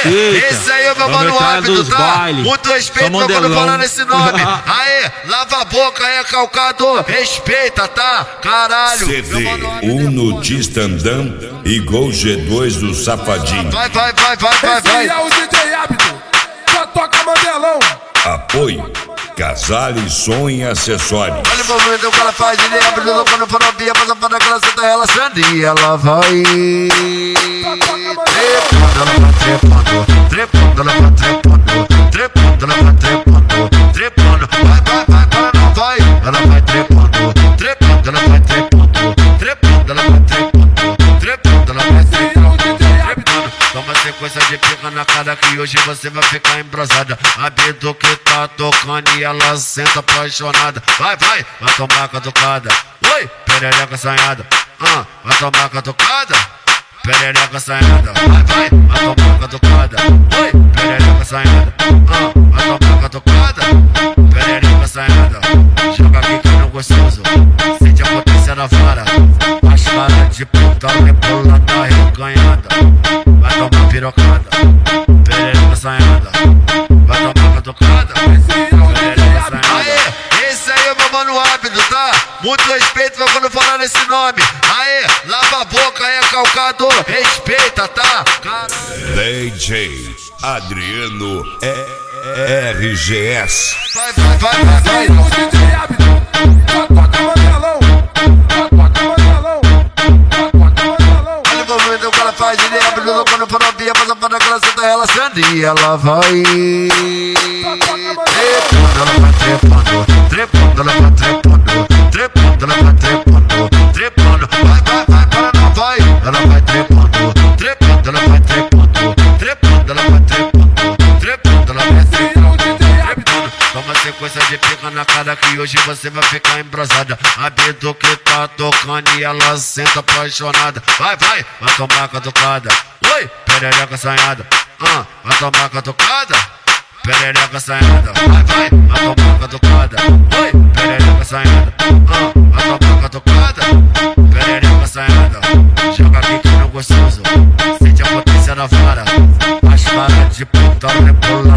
Aê, esse aí é o meu mano árbitro, tá? Muito respeito pra quando falar nesse nome. Aê, lava a boca, é calcador. Respeita, tá? Caralho. CD, o notista andando e Gol G2 do Safadinho. Vai. Esse é o DJ árbitro, só toca modelão. Apoio Casale Som e Acessórios. Olha o movimento que ela faz, ele abre o louco no farofia, passa para que ela senta relaxando e ela vai trepando, ela vai trepando, ela vai trepando, vai, para não vai, ela vai trepando, ela vai trepando, ela vai trepando, ela vai trepando. Toma sequência de pica na cara que hoje você vai ficar embrasada. A Bidu que tá tocando e ela senta apaixonada. Vai tomar catucada. Oi, perereca assanhada. Vai tomar catucada. Perereca assanhada. Vai tomar catucada. Oi, perereca assanhada. Vai tomar catucada. Perereca assanhada. Joga aqui que não gostoso. Sente a potência na vara. As caras de puta rebola na reganhada. Vai tomar pirocada, perereca assanhada. Vai tomar catucada, perereca assanhada. Aê, esse aí é o meu mano árbitro, tá? Muito respeito pra quando falar nesse nome. Aê, lava a boca, é calcador. Respeita, tá? Caralho. DJ Adriano RGS. Vai. O DJ árbitro, só toca modelão. Faz ele abre o louco no farofia, passa para que ela senta relaxando e ela vai trepando, ela vai trepando, ela vai trepando, vai, para não vai, ela vai trepando, ela vai trepando, ela vai trepando, ela vai trepando. Toma sequência de pica na cara que hoje você vai ficar embrasada. A Bidu que tá tocando e ela senta apaixonada. Vai tomar catucada. Oi, perereca assanhada. Vai tomar catucada. Perereca assanhada. Vai tomar catucada. Oi, perereca assanhada. Vai tomar catucada. Perereca assanhada. Joga aqui que não gostoso. Sente a potência na vara. As caras de puta rebola